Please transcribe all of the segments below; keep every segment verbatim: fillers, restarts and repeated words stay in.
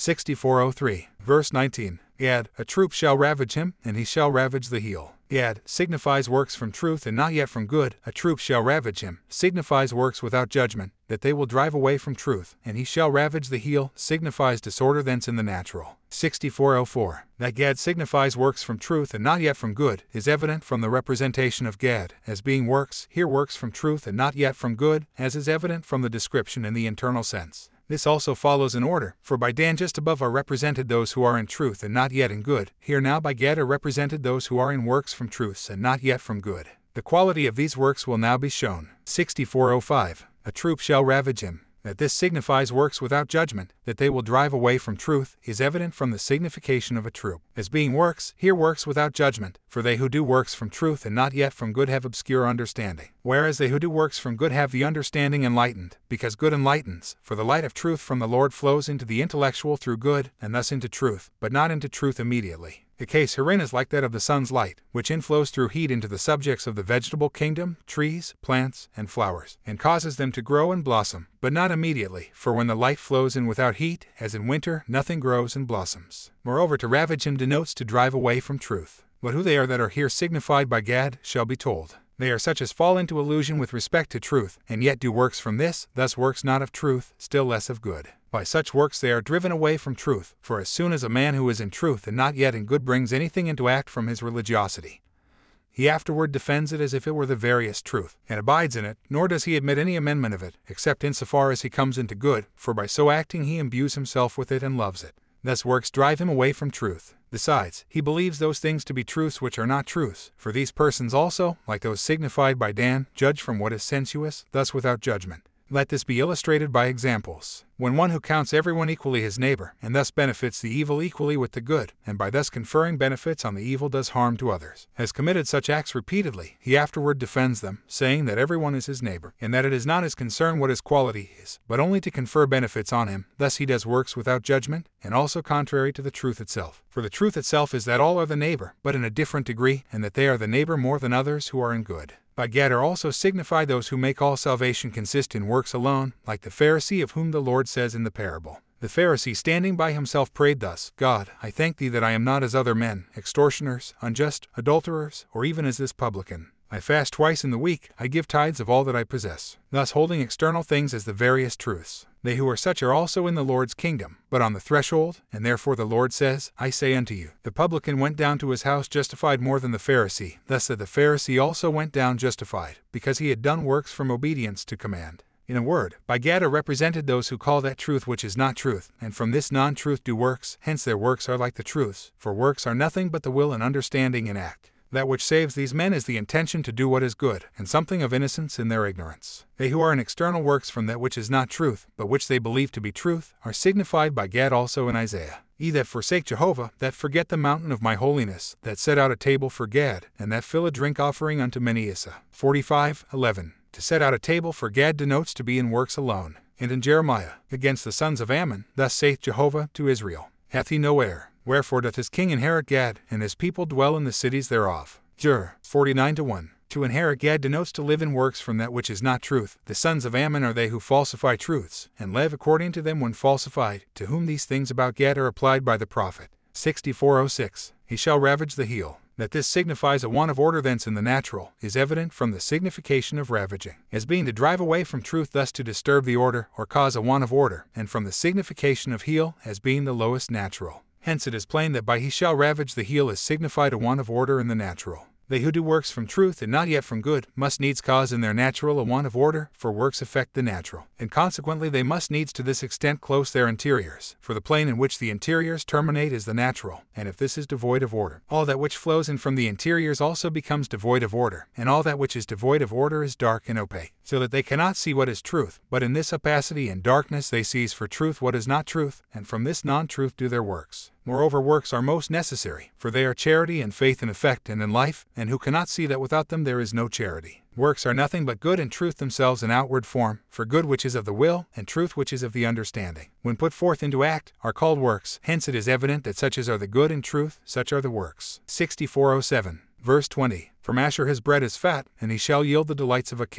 sixty-four oh three, verse nineteen. Gad, a troop shall ravage him, and he shall ravage the heel. Gad signifies works from truth and not yet from good. A troop shall ravage him signifies works without judgment, that they will drive away from truth, and he shall ravage the heel signifies disorder thence in the natural. sixty-four oh four. That Gad signifies works from truth and not yet from good is evident from the representation of Gad as being works, here works from truth and not yet from good, as is evident from the description in the internal sense. This also follows in order, for by Dan just above are represented those who are in truth and not yet in good, here now by Gad are represented those who are in works from truths and not yet from good. The quality of these works will now be shown. sixty-four oh five. A troop shall ravage him. That this signifies works without judgment, that they will drive away from truth, is evident from the signification of a troop, as being works, here works without judgment, for they who do works from truth and not yet from good have obscure understanding, whereas they who do works from good have the understanding enlightened, because good enlightens, for the light of truth from the Lord flows into the intellectual through good, and thus into truth, but not into truth immediately. The case herein is like that of the sun's light, which inflows through heat into the subjects of the vegetable kingdom, trees, plants, and flowers, and causes them to grow and blossom, but not immediately, for when the light flows in without heat, as in winter, nothing grows and blossoms. Moreover, to ravage him denotes to drive away from truth. But who they are that are here signified by Gad shall be told. They are such as fall into illusion with respect to truth, and yet do works from this, thus works not of truth, still less of good. By such works they are driven away from truth, for as soon as a man who is in truth and not yet in good brings anything into act from his religiosity, he afterward defends it as if it were the veriest truth, and abides in it, nor does he admit any amendment of it, except insofar as he comes into good, for by so acting he imbues himself with it and loves it. Thus works drive him away from truth. Besides, he believes those things to be truths which are not truths, for these persons also, like those signified by Dan, judge from what is sensuous, thus without judgment. Let this be illustrated by examples. When one who counts everyone equally his neighbor, and thus benefits the evil equally with the good, and by thus conferring benefits on the evil does harm to others, has committed such acts repeatedly, he afterward defends them, saying that everyone is his neighbor, and that it is not his concern what his quality is, but only to confer benefits on him. Thus he does works without judgment, and also contrary to the truth itself. For the truth itself is that all are the neighbor, but in a different degree, and that they are the neighbor more than others who are in good. By Gad are also signified those who make all salvation consist in works alone, like the Pharisee of whom the Lord says in the parable. The Pharisee standing by himself prayed thus, God, I thank thee that I am not as other men, extortioners, unjust, adulterers, or even as this publican. I fast twice in the week, I give tithes of all that I possess, thus holding external things as the veriest truths. They who are such are also in the Lord's kingdom, but on the threshold, and therefore the Lord says, I say unto you, the publican went down to his house justified more than the Pharisee, thus that the Pharisee also went down justified, because he had done works from obedience to command. In a word, by Gad are represented those who call that truth which is not truth, and from this non-truth do works, hence their works are like the truths, for works are nothing but the will and understanding in act. That which saves these men is the intention to do what is good, and something of innocence in their ignorance. They who are in external works from that which is not truth, but which they believe to be truth, are signified by Gad also in Isaiah. Ye that forsake Jehovah, that forget the mountain of my holiness, that set out a table for Gad, and that fill a drink offering unto Manasseh. forty-five eleven. To set out a table for Gad denotes to be in works alone. And in Jeremiah, against the sons of Ammon, thus saith Jehovah to Israel, hath he no heir? Wherefore doth his king inherit Gad, and his people dwell in the cities thereof. Jer. forty-nine to one. To inherit Gad denotes to live in works from that which is not truth. The sons of Ammon are they who falsify truths, and live according to them when falsified, to whom these things about Gad are applied by the prophet. sixty-four oh six. He shall ravage the heel. That this signifies a want of order thence in the natural, is evident from the signification of ravaging, as being to drive away from truth, thus to disturb the order, or cause a want of order, and from the signification of heel, as being the lowest natural. Hence it is plain that by he shall ravage the heel is signified a want of order in the natural. They who do works from truth and not yet from good must needs cause in their natural a want of order, for works affect the natural, and consequently they must needs to this extent close their interiors, for the plane in which the interiors terminate is the natural, and if this is devoid of order, all that which flows in from the interiors also becomes devoid of order, and all that which is devoid of order is dark and opaque, so that they cannot see what is truth, but in this opacity and darkness they seize for truth what is not truth, and from this non-truth do their works. Moreover, works are most necessary, for they are charity and faith in effect and in life, and who cannot see that without them there is no charity. Works are nothing but good and truth themselves in outward form, for good which is of the will, and truth which is of the understanding, when put forth into act, are called works. Hence it is evident that such as are the good in truth, such are the works. sixty-four oh seven. Verse twenty. From Asher his bread is fat, and he shall yield the delights of a king.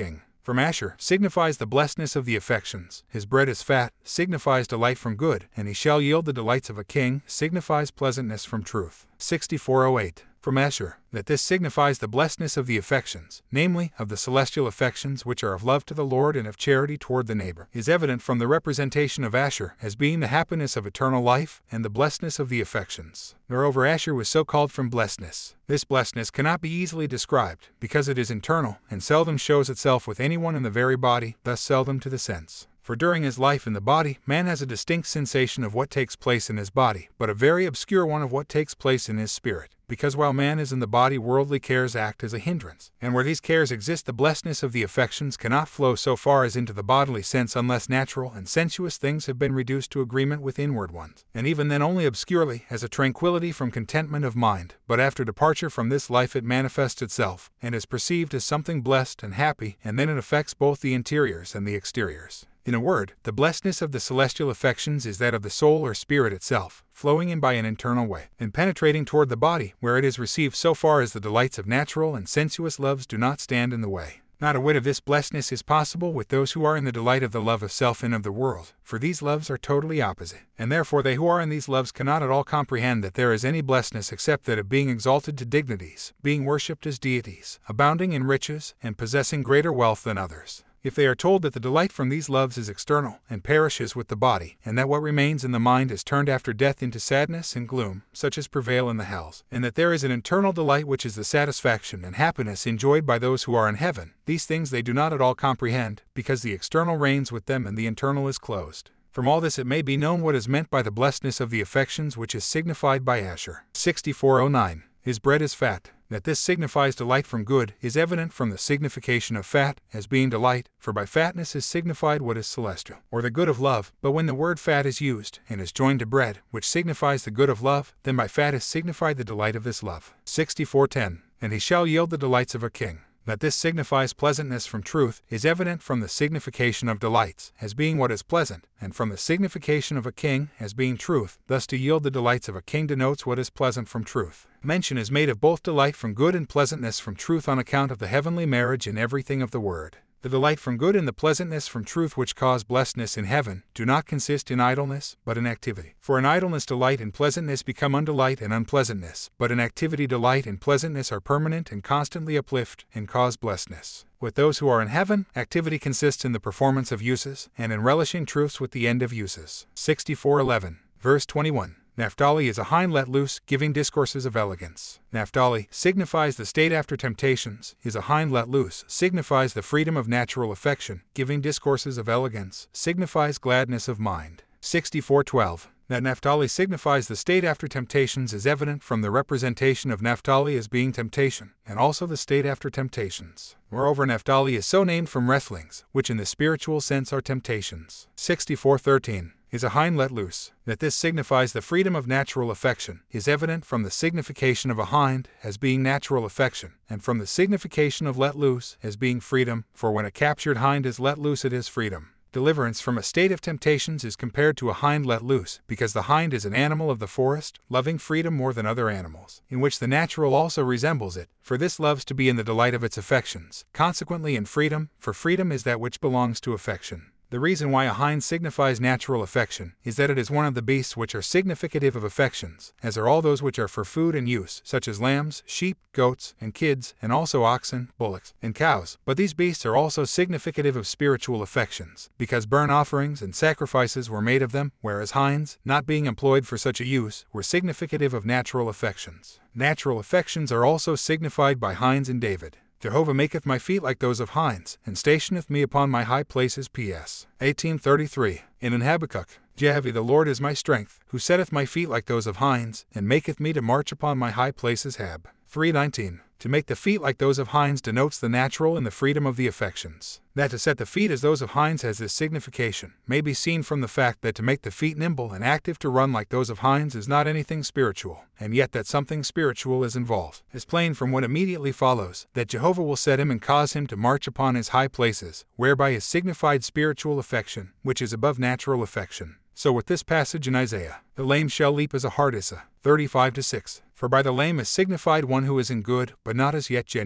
From Asher signifies the blessedness of the affections. His bread is fat, signifies delight from good, and he shall yield the delights of a king, signifies pleasantness from truth. sixty-four oh eight. From Asher, that this signifies the blessedness of the affections, namely, of the celestial affections which are of love to the Lord and of charity toward the neighbor, is evident from the representation of Asher as being the happiness of eternal life and the blessedness of the affections. Moreover, Asher was so called from blessedness. This blessedness cannot be easily described, because it is internal and seldom shows itself with anyone in the very body, thus seldom to the sense. For during his life in the body, man has a distinct sensation of what takes place in his body, but a very obscure one of what takes place in his spirit. Because while man is in the body, worldly cares act as a hindrance, and where these cares exist, the blessedness of the affections cannot flow so far as into the bodily sense unless natural and sensuous things have been reduced to agreement with inward ones, and even then only obscurely, as a tranquility from contentment of mind. But after departure from this life it manifests itself, and is perceived as something blessed and happy, and then it affects both the interiors and the exteriors. In a word, the blessedness of the celestial affections is that of the soul or spirit itself, flowing in by an internal way, and penetrating toward the body, where it is received so far as the delights of natural and sensuous loves do not stand in the way. Not a whit of this blessedness is possible with those who are in the delight of the love of self and of the world, for these loves are totally opposite, and therefore they who are in these loves cannot at all comprehend that there is any blessedness except that of being exalted to dignities, being worshipped as deities, abounding in riches, and possessing greater wealth than others. If they are told that the delight from these loves is external and perishes with the body, and that what remains in the mind is turned after death into sadness and gloom, such as prevail in the hells, and that there is an internal delight which is the satisfaction and happiness enjoyed by those who are in heaven, these things they do not at all comprehend, because the external reigns with them and the internal is closed. From all this it may be known what is meant by the blessedness of the affections which is signified by Asher. sixty-four oh nine. His bread is fat. That this signifies delight from good is evident from the signification of fat as being delight, for by fatness is signified what is celestial, or the good of love. But when the word fat is used, and is joined to bread, which signifies the good of love, then by fat is signified the delight of this love. sixty-four ten. And he shall yield the delights of a king. That this signifies pleasantness from truth is evident from the signification of delights, as being what is pleasant, and from the signification of a king, as being truth. Thus to yield the delights of a king denotes what is pleasant from truth. Mention is made of both delight from good and pleasantness from truth on account of the heavenly marriage in everything of the word. The delight from good and the pleasantness from truth which cause blessedness in heaven do not consist in idleness, but in activity. For in idleness delight and pleasantness become undelight and unpleasantness, but in activity delight and pleasantness are permanent and constantly uplift and cause blessedness. With those who are in heaven, activity consists in the performance of uses, and in relishing truths with the end of uses. sixty-four eleven. Verse twenty-one. Naphtali is a hind let loose, giving discourses of elegance. Naphtali signifies the state after temptations, is a hind let loose, signifies the freedom of natural affection, giving discourses of elegance, signifies gladness of mind. sixty-four twelve. That Naphtali signifies the state after temptations is evident from the representation of Naphtali as being temptation, and also the state after temptations. Moreover, Naphtali is so named from wrestlings, which in the spiritual sense are temptations. sixty-four thirteen. Is a hind let loose. That this signifies the freedom of natural affection is evident from the signification of a hind as being natural affection, and from the signification of let loose as being freedom, for when a captured hind is let loose it is freedom. Deliverance from a state of temptations is compared to a hind let loose, because the hind is an animal of the forest, loving freedom more than other animals, in which the natural also resembles it, for this loves to be in the delight of its affections, consequently in freedom, for freedom is that which belongs to affection. The reason why a hind signifies natural affection is that it is one of the beasts which are significative of affections, as are all those which are for food and use, such as lambs, sheep, goats, and kids, and also oxen, bullocks, and cows. But these beasts are also significative of spiritual affections, because burnt offerings and sacrifices were made of them, whereas hinds, not being employed for such a use, were significative of natural affections. Natural affections are also signified by hinds in David. Jehovah maketh my feet like those of hinds, and stationeth me upon my high places. P S eighteen thirty-three. And in Habakkuk, Jehovah the Lord is my strength, who setteth my feet like those of hinds, and maketh me to march upon my high places. Hab. three nineteen. To make the feet like those of hinds denotes the natural and the freedom of the affections. That to set the feet as those of hinds has this signification may be seen from the fact that to make the feet nimble and active to run like those of hinds is not anything spiritual, and yet that something spiritual is involved, is plain from what immediately follows, that Jehovah will set him and cause him to march upon his high places, whereby is signified spiritual affection, which is above natural affection. So with this passage in Isaiah, the lame shall leap as a hart. Issa thirty-five to six. For by the lame is signified one who is in good, but not as yet genuine.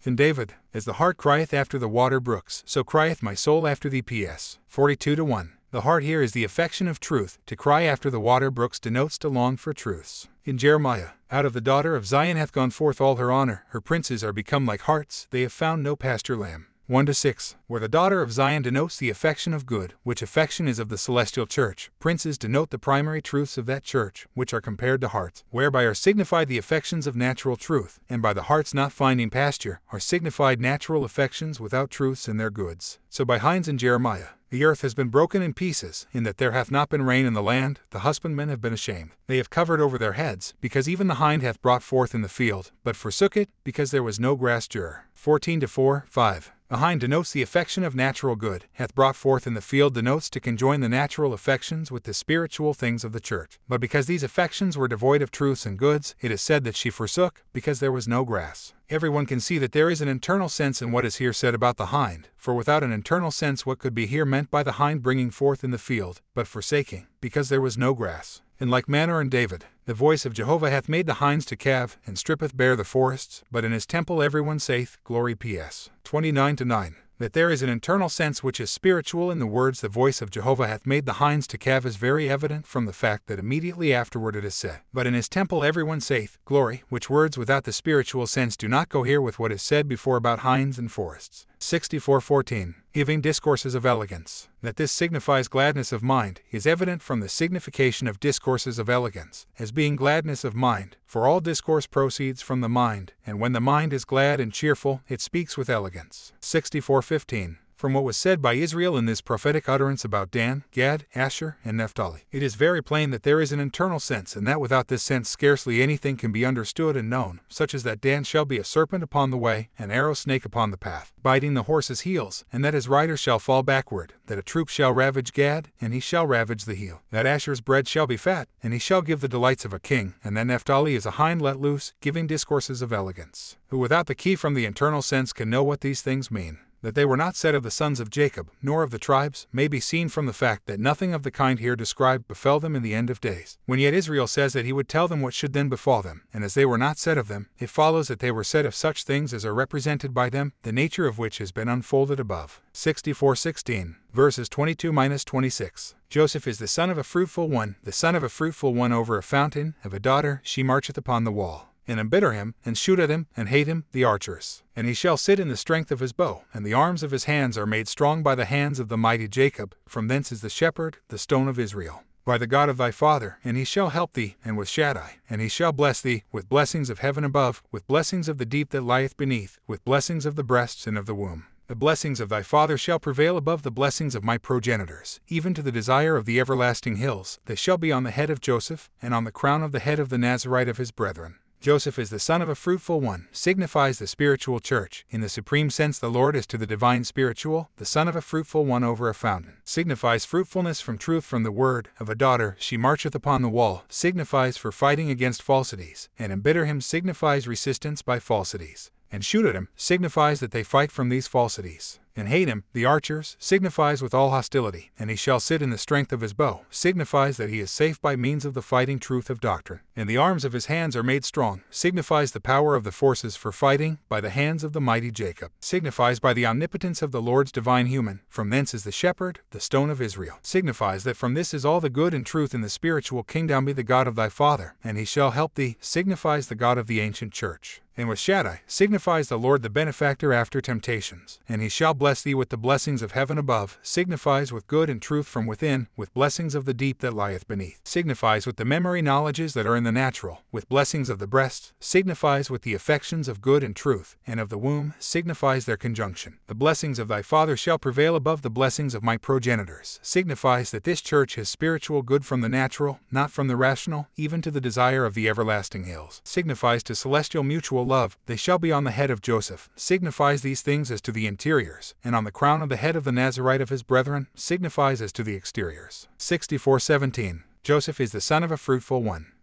In David, as the hart crieth after the water brooks, so crieth my soul after thee. P S forty-two to one. The heart here is the affection of truth. To cry after the water brooks denotes to long for truths. In Jeremiah, out of the daughter of Zion hath gone forth all her honor, her princes are become like harts, they have found no pasture lamb. one to six. Where the daughter of Zion denotes the affection of good, which affection is of the celestial church, princes denote the primary truths of that church, which are compared to hearts, whereby are signified the affections of natural truth, and by the hearts not finding pasture, are signified natural affections without truths in their goods. So by Hines and Jeremiah, the earth has been broken in pieces, in that there hath not been rain in the land, the husbandmen have been ashamed. They have covered over their heads, because even the hind hath brought forth in the field, but forsook it, because there was no grasture. fourteen to four, five. The hind denotes the affection of natural good, hath brought forth in the field denotes to conjoin the natural affections with the spiritual things of the church. But because these affections were devoid of truths and goods, it is said that she forsook, because there was no grass. Everyone can see that there is an internal sense in what is here said about the hind, for without an internal sense what could be here meant by the hind bringing forth in the field, but forsaking, because there was no grass. In like manner in David, the voice of Jehovah hath made the hinds to calve, and strippeth bare the forests, but in his temple everyone saith, Glory. P S twenty-nine to nine. That there is an internal sense which is spiritual in the words the voice of Jehovah hath made the hinds to calve is very evident from the fact that immediately afterward it is said, But in his temple everyone saith, Glory, which words without the spiritual sense do not go here with what is said before about hinds and forests. sixty-four fourteen. Giving discourses of elegance. That this signifies gladness of mind, is evident from the signification of discourses of elegance, as being gladness of mind, for all discourse proceeds from the mind, and when the mind is glad and cheerful, it speaks with elegance. sixty-four fifteen. From what was said by Israel in this prophetic utterance about Dan, Gad, Asher, and Naphtali, it is very plain that there is an internal sense, and that without this sense scarcely anything can be understood and known, such as that Dan shall be a serpent upon the way, an arrow snake upon the path, biting the horse's heels, and that his rider shall fall backward, that a troop shall ravage Gad, and he shall ravage the heel, that Asher's bread shall be fat, and he shall give the delights of a king, and that Naphtali is a hind let loose, giving discourses of elegance, who without the key from the internal sense can know what these things mean. That they were not said of the sons of Jacob, nor of the tribes, may be seen from the fact that nothing of the kind here described befell them in the end of days. When yet Israel says that he would tell them what should then befall them, and as they were not said of them, it follows that they were said of such things as are represented by them, the nature of which has been unfolded above. sixty-four sixteen. Verses twenty-two to twenty-six. Joseph is the son of a fruitful one, the son of a fruitful one over a fountain, of a daughter, she marcheth upon the wall. And embitter him, and shoot at him, and hate him, the archers. And he shall sit in the strength of his bow, and the arms of his hands are made strong by the hands of the mighty Jacob, from thence is the shepherd, the stone of Israel. By the God of thy father, and he shall help thee, and with Shaddai, and he shall bless thee, with blessings of heaven above, with blessings of the deep that lieth beneath, with blessings of the breasts and of the womb. The blessings of thy father shall prevail above the blessings of my progenitors, even to the desire of the everlasting hills. They shall be on the head of Joseph, and on the crown of the head of the Nazarite of his brethren. Joseph is the son of a fruitful one, signifies the spiritual church. In the supreme sense the Lord is to the divine spiritual, the son of a fruitful one over a fountain. Signifies fruitfulness from truth from the word, of a daughter, she marcheth upon the wall, signifies for fighting against falsities, and embitter him signifies resistance by falsities. And shoot at him, signifies that they fight from these falsities. And hate him, the archers, signifies with all hostility, and he shall sit in the strength of his bow, signifies that he is safe by means of the fighting truth of doctrine. And the arms of his hands are made strong, signifies the power of the forces for fighting, by the hands of the mighty Jacob, signifies by the omnipotence of the Lord's divine human, from thence is the shepherd, the stone of Israel, signifies that from this is all the good and truth in the spiritual kingdom. Be the God of thy father, and he shall help thee, signifies the God of the ancient church. And with Shaddai, signifies the Lord the benefactor after temptations, and he shall bless thee with the blessings of heaven above, signifies with good and truth from within, with blessings of the deep that lieth beneath, signifies with the memory knowledges that are in the natural, with blessings of the breast, signifies with the affections of good and truth, and of the womb, signifies their conjunction. The blessings of thy father shall prevail above the blessings of my progenitors, signifies that this church has spiritual good from the natural, not from the rational, even to the desire of the everlasting hills, signifies to celestial mutual love. They shall be on the head of Joseph, signifies these things as to the interiors, and on the crown of the head of the Nazarite of his brethren, signifies as to the exteriors. sixty-four seventeen. Joseph is the son of a fruitful one.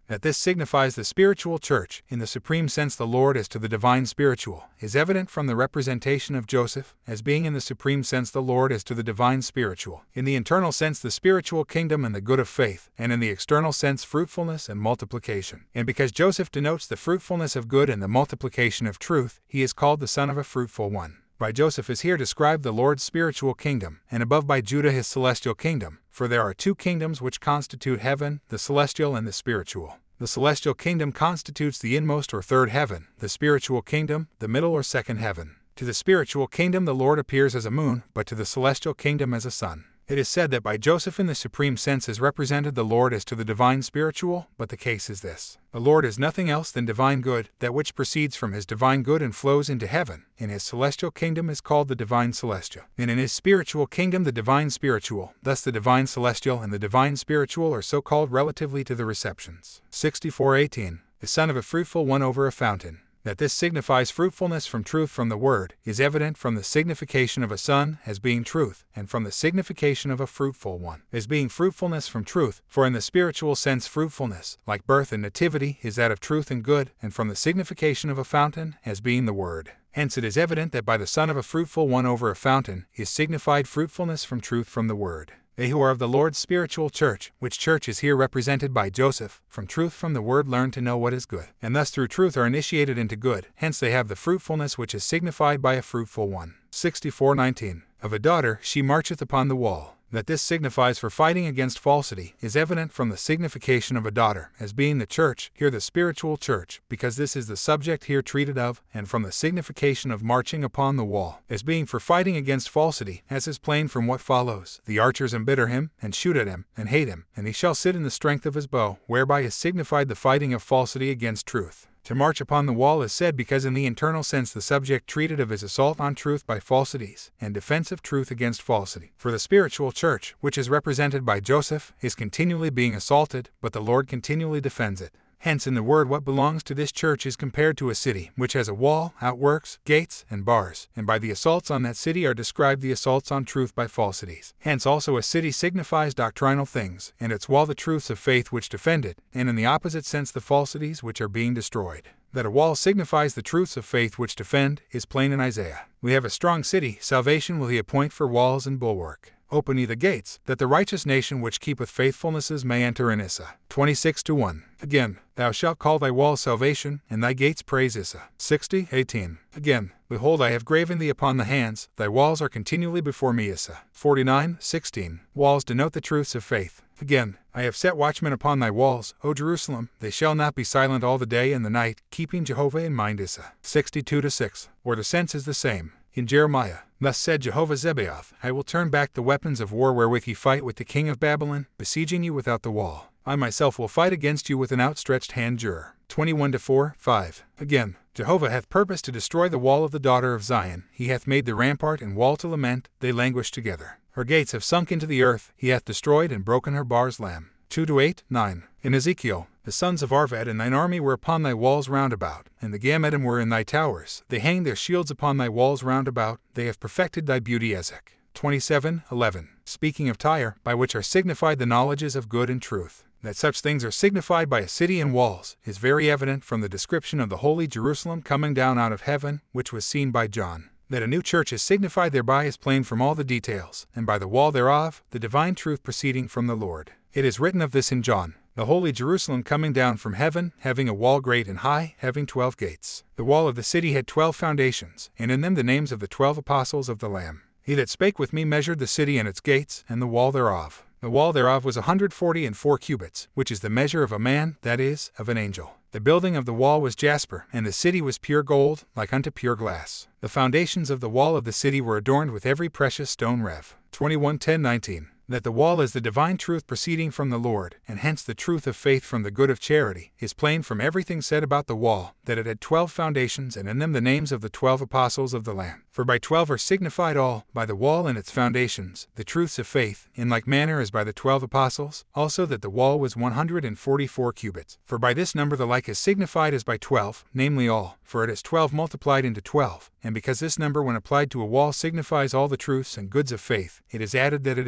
That this signifies the spiritual church, in the supreme sense the Lord as to the divine spiritual, is evident from the representation of Joseph, as being in the supreme sense the Lord as to the divine spiritual, in the internal sense the spiritual kingdom and the good of faith, and in the external sense fruitfulness and multiplication. And because Joseph denotes the fruitfulness of good and the multiplication of truth, he is called the son of a fruitful one. By Joseph is here described the Lord's spiritual kingdom, and above by Judah his celestial kingdom, for there are two kingdoms which constitute heaven, the celestial and the spiritual. The celestial kingdom constitutes the inmost or third heaven, the spiritual kingdom, the middle or second heaven. To the spiritual kingdom the Lord appears as a moon, but to the celestial kingdom as a sun. It is said that by Joseph in the supreme sense is represented the Lord as to the divine spiritual, but the case is this. The Lord is nothing else than divine good, that which proceeds from his divine good and flows into heaven. In his celestial kingdom is called the divine celestial, and in his spiritual kingdom the divine spiritual. Thus the divine celestial and the divine spiritual are so called relatively to the receptions. sixty-four eighteen. The son of a fruitful one over a fountain. That this signifies fruitfulness from truth from the word, is evident from the signification of a son as being truth, and from the signification of a fruitful one as being fruitfulness from truth, for in the spiritual sense fruitfulness, like birth and nativity, is that of truth and good, and from the signification of a fountain as being the word. Hence it is evident that by the son of a fruitful one over a fountain is signified fruitfulness from truth from the word. They who are of the Lord's spiritual church, which church is here represented by Joseph, from truth from the word learn to know what is good, and thus through truth are initiated into good, hence they have the fruitfulness which is signified by a fruitful one. sixty-four nineteen. Of a daughter she marcheth upon the wall. That this signifies for fighting against falsity is evident from the signification of a daughter, as being the church, here the spiritual church, because this is the subject here treated of, and from the signification of marching upon the wall, as being for fighting against falsity, as is plain from what follows. The archers embitter him, and shoot at him, and hate him, and he shall sit in the strength of his bow, whereby is signified the fighting of falsity against truth. To march upon the wall is said because in the internal sense the subject treated of is assault on truth by falsities, and defense of truth against falsity. For the spiritual church, which is represented by Joseph, is continually being assaulted, but the Lord continually defends it. Hence in the word what belongs to this church is compared to a city, which has a wall, outworks, gates, and bars, and by the assaults on that city are described the assaults on truth by falsities. Hence also a city signifies doctrinal things, and its wall the truths of faith which defend it, and in the opposite sense the falsities which are being destroyed. That a wall signifies the truths of faith which defend, is plain in Isaiah. We have a strong city, salvation will he appoint for walls and bulwark. Open ye the gates, that the righteous nation which keepeth faithfulnesses may enter in. Issa. twenty-six to one. Again, thou shalt call thy walls salvation, and thy gates praise. Issa. sixty eighteen. Again, behold I have graven thee upon the hands, thy walls are continually before me. Issa. forty-nine sixteen. Walls denote the truths of faith. Again, I have set watchmen upon thy walls, O Jerusalem, they shall not be silent all the day and the night, keeping Jehovah in mind. Issa. sixty-two to six. Or the sense is the same. In Jeremiah, thus said Jehovah Zebaoth, I will turn back the weapons of war wherewith ye fight with the king of Babylon, besieging you without the wall. I myself will fight against you with an outstretched hand. Jur. twenty-one to four, five. Again, Jehovah hath purposed to destroy the wall of the daughter of Zion, he hath made the rampart and wall to lament, they languish together. Her gates have sunk into the earth, he hath destroyed and broken her bars. Lamb. two to eight, nine. In Ezekiel, the sons of Arvad and thine army were upon thy walls round about, and the Gamedim were in thy towers. They hang their shields upon thy walls round about, they have perfected thy beauty. Ezek. twenty-seven, eleven. Speaking of Tyre, by which are signified the knowledges of good and truth. That such things are signified by a city and walls, is very evident from the description of the holy Jerusalem coming down out of heaven, which was seen by John. That a new church is signified thereby is plain from all the details, and by the wall thereof, the divine truth proceeding from the Lord. It is written of this in John, the holy Jerusalem coming down from heaven, having a wall great and high, having twelve gates. The wall of the city had twelve foundations, and in them the names of the twelve apostles of the Lamb. He that spake with me measured the city and its gates, and the wall thereof. The wall thereof was a hundred forty and four cubits, which is the measure of a man, that is, of an angel. The building of the wall was jasper, and the city was pure gold, like unto pure glass. The foundations of the wall of the city were adorned with every precious stone. Rev. twenty-one ten nineteen. That the wall is the divine truth proceeding from the Lord, and hence the truth of faith from the good of charity, is plain from everything said about the wall, that it had twelve foundations, and in them the names of the twelve apostles of the Lamb. For by twelve are signified all, by the wall and its foundations, the truths of faith, in like manner as by the twelve apostles, also that the wall was one hundred and forty-four cubits. For by this number the like is signified as by twelve, namely all, for it is twelve multiplied into twelve, and because this number when applied to a wall signifies all the truths and goods of faith, it is added that it is the measure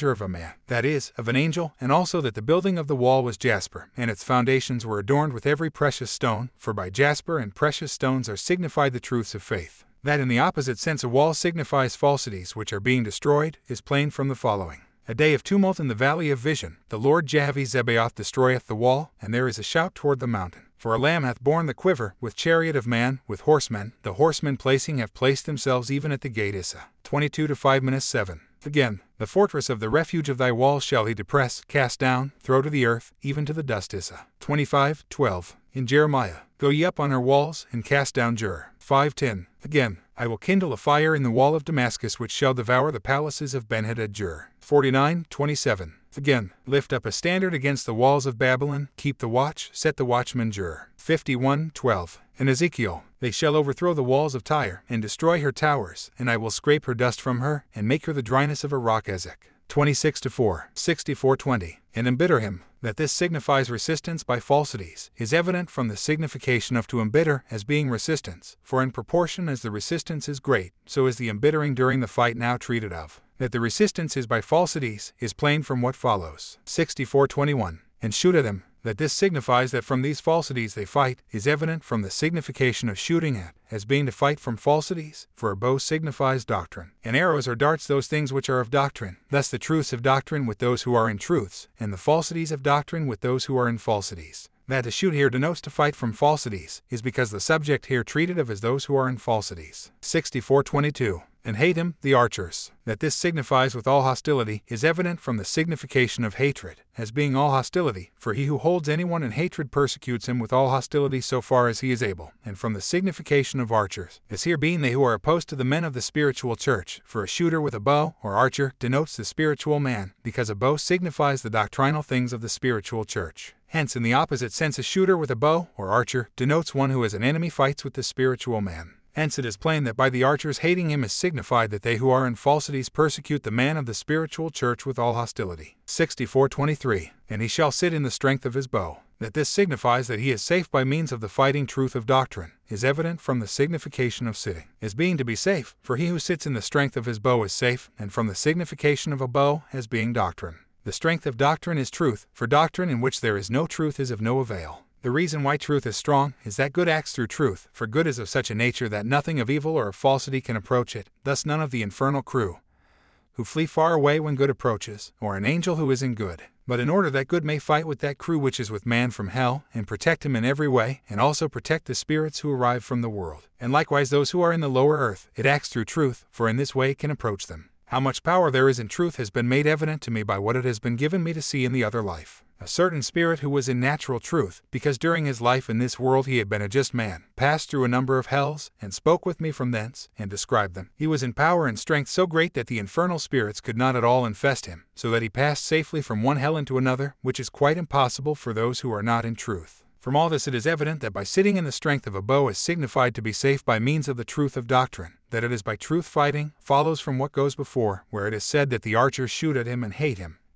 measure of a man, that is, of an angel, and also that the building of the wall was jasper, and its foundations were adorned with every precious stone, for by jasper and precious stones are signified the truths of faith. That in the opposite sense a wall signifies falsities which are being destroyed, is plain from the following. A day of tumult in the valley of vision, the Lord Jehovah Zebaoth destroyeth the wall, and there is a shout toward the mountain. For a lamb hath borne the quiver, with chariot of man, with horsemen, the horsemen placing have placed themselves even at the gate. Issa. twenty-two to five minus seven. Again, the fortress of the refuge of thy walls shall he depress, cast down, throw to the earth, even to the dust. Issa. twenty-five, twelve. In Jeremiah, go ye up on her walls, and cast down Jur. five ten. Again, I will kindle a fire in the wall of Damascus which shall devour the palaces of Ben-Hadad. Jur. forty-nine, twenty-seven. Again, lift up a standard against the walls of Babylon, keep the watch, set the watchman. Jur. fifty-one, twelve. In Ezekiel, they shall overthrow the walls of Tyre, and destroy her towers, and I will scrape her dust from her, and make her the dryness of a rock. Ezek. twenty-six to four. sixty-four twenty. And embitter him. That this signifies resistance by falsities, is evident from the signification of to embitter as being resistance, for in proportion as the resistance is great, so is the embittering during the fight now treated of. That the resistance is by falsities, is plain from what follows. sixty-four twenty-one. And shoot at him. That this signifies that from these falsities they fight, is evident from the signification of shooting at, as being to fight from falsities, for a bow signifies doctrine, and arrows or darts those things which are of doctrine. Thus the truths of doctrine with those who are in truths, and the falsities of doctrine with those who are in falsities. That to shoot here denotes to fight from falsities, is because the subject here treated of is those who are in falsities. sixty-four twenty-two. And hate him, the archers. That this signifies with all hostility, is evident from the signification of hatred, as being all hostility, for he who holds anyone in hatred persecutes him with all hostility so far as he is able, and from the signification of archers, as here being they who are opposed to the men of the spiritual church, for a shooter with a bow, or archer, denotes the spiritual man, because a bow signifies the doctrinal things of the spiritual church. Hence, in the opposite sense, a shooter with a bow, or archer, denotes one who as an enemy fights with the spiritual man. Hence it is plain that by the archers hating him is signified that they who are in falsities persecute the man of the spiritual church with all hostility. sixty-four twenty-three. And he shall sit in the strength of his bow. That this signifies that he is safe by means of the fighting truth of doctrine, is evident from the signification of sitting, as being to be safe, for he who sits in the strength of his bow is safe, and from the signification of a bow as being doctrine. The strength of doctrine is truth, for doctrine in which there is no truth is of no avail. The reason why truth is strong is that good acts through truth, for good is of such a nature that nothing of evil or of falsity can approach it, thus none of the infernal crew, who flee far away when good approaches, or an angel who is in good. But in order that good may fight with that crew which is with man from hell, and protect him in every way, and also protect the spirits who arrive from the world, and likewise those who are in the lower earth, it acts through truth, for in this way it can approach them. How much power there is in truth has been made evident to me by what it has been given me to see in the other life. A certain spirit who was in natural truth, because during his life in this world he had been a just man, passed through a number of hells, and spoke with me from thence, and described them. He was in power and strength so great that the infernal spirits could not at all infest him, so that he passed safely from one hell into another, which is quite impossible for those who are not in truth. From all this it is evident that by sitting in the strength of a bow is signified to be safe by means of the truth of doctrine. That it is by truth fighting, follows from what goes before, where it is said that the archers shoot at him and hate him,